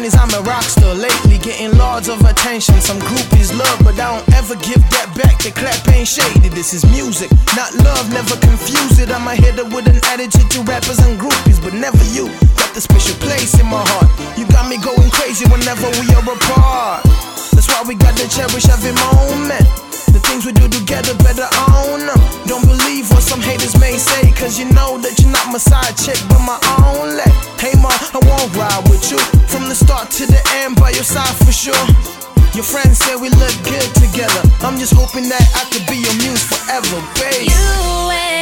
20s I'm a rock star. Lately getting lots of attention. Some groupies love, but I don't ever give that back. The clap ain't shady. This is music, not love. Never confuse it. I'm a hitter with an attitude to rappers and groupies, but never you. Got the special place in my heart. You got me going crazy whenever we are apart. That's why we gotta cherish every moment. The things we do together, better own them. Don't believe what some haters may say, cause you know that you're not my side chick, but my only. Hey ma, I won't ride with you from the start to the end, by your side for sure. Your friends say we look good together. I'm just hoping that I could be your muse forever, babe. You